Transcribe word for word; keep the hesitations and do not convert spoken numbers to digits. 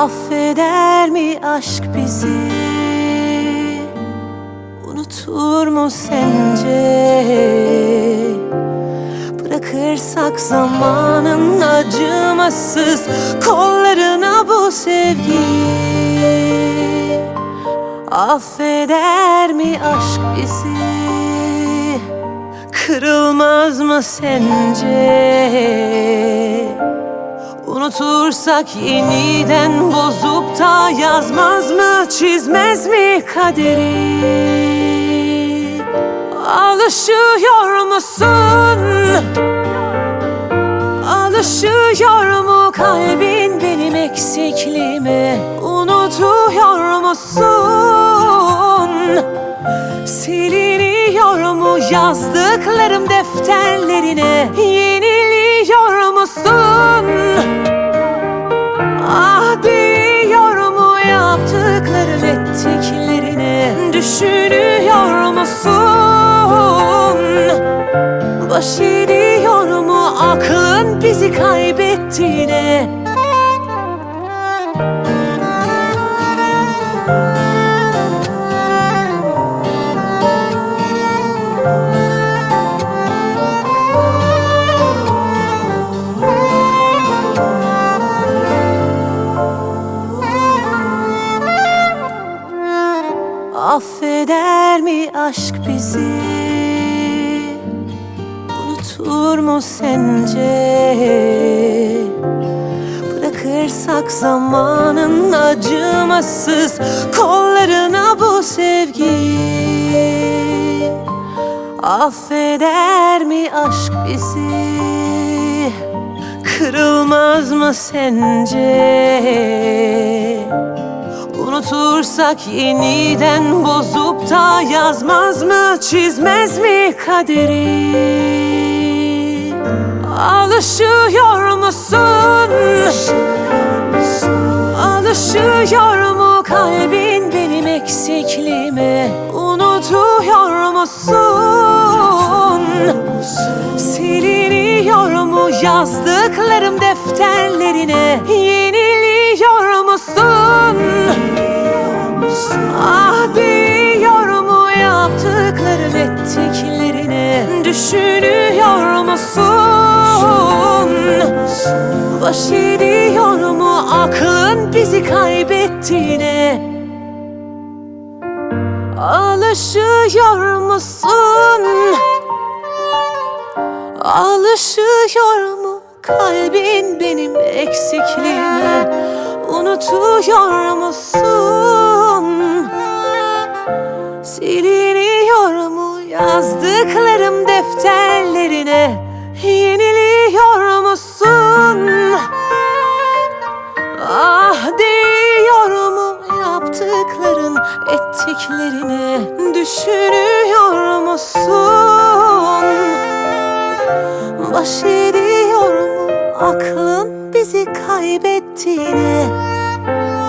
Affeder mi aşk bizi? Unutur mu sence? Bırakırsak zamanın acımasız kollarına bu sevgiyi. Affeder mi aşk bizi? Kırılmaz mı sence? Unutursak yeniden bozup da yazmaz mı, çizmez mi kaderi? Alışıyor musun? Alışıyor mu kalbin benim eksikliğime? Unutuyor musun? Siliniyor mu yazdıklarım defterlerine? Yeniliyor musun? Ah diyor mu yaptıklarım ettiklerine? Düşünüyor musun? Baş ediyor mu aklın bizi kaybettiğine? Affeder mi aşk bizi? Unutur mu sence? Bırakırsak zamanın acımasız kollarına bu sevgiyi. Affeder mi aşk bizi? Kırılmaz mı sence? Unutursak yeniden bozup da yazmaz mı, çizmez mi kaderi? Alışıyor musun? Alışıyor mu kalbin benim eksikliğime? Unutuyor musun? Siliniyor mu yazdıklarım defterlerine? Yeniliyor musun? Ah diyor mu yaptıklarım ettiklerine? Düşünüyor musun? Baş ediyor mu aklın bizi kaybettiğine? Alışıyor musun? Alışıyor mu kalbin benim eksikliğime? Unutuyor musun? Siliniyor mu yazdıklarım defterlerine? Yeniliyor musun? Ah diyor mu yaptıkların ettiklerine? Düşünüyor musun? Baş ediyor mu aklın bizi kaybettiğine?